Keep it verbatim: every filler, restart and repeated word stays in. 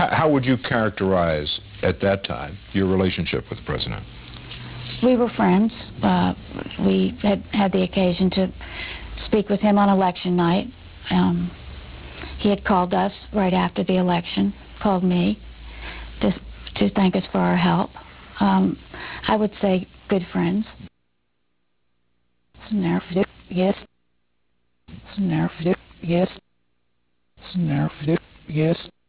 how, how would you characterize, at that time, your relationship with the president? We were friends. Uh, we had had the occasion to speak with him on election night. Um, he had called us right after the election, called me to, to thank us for our help. Um, I would say good friends. Yes. Yes. Yes.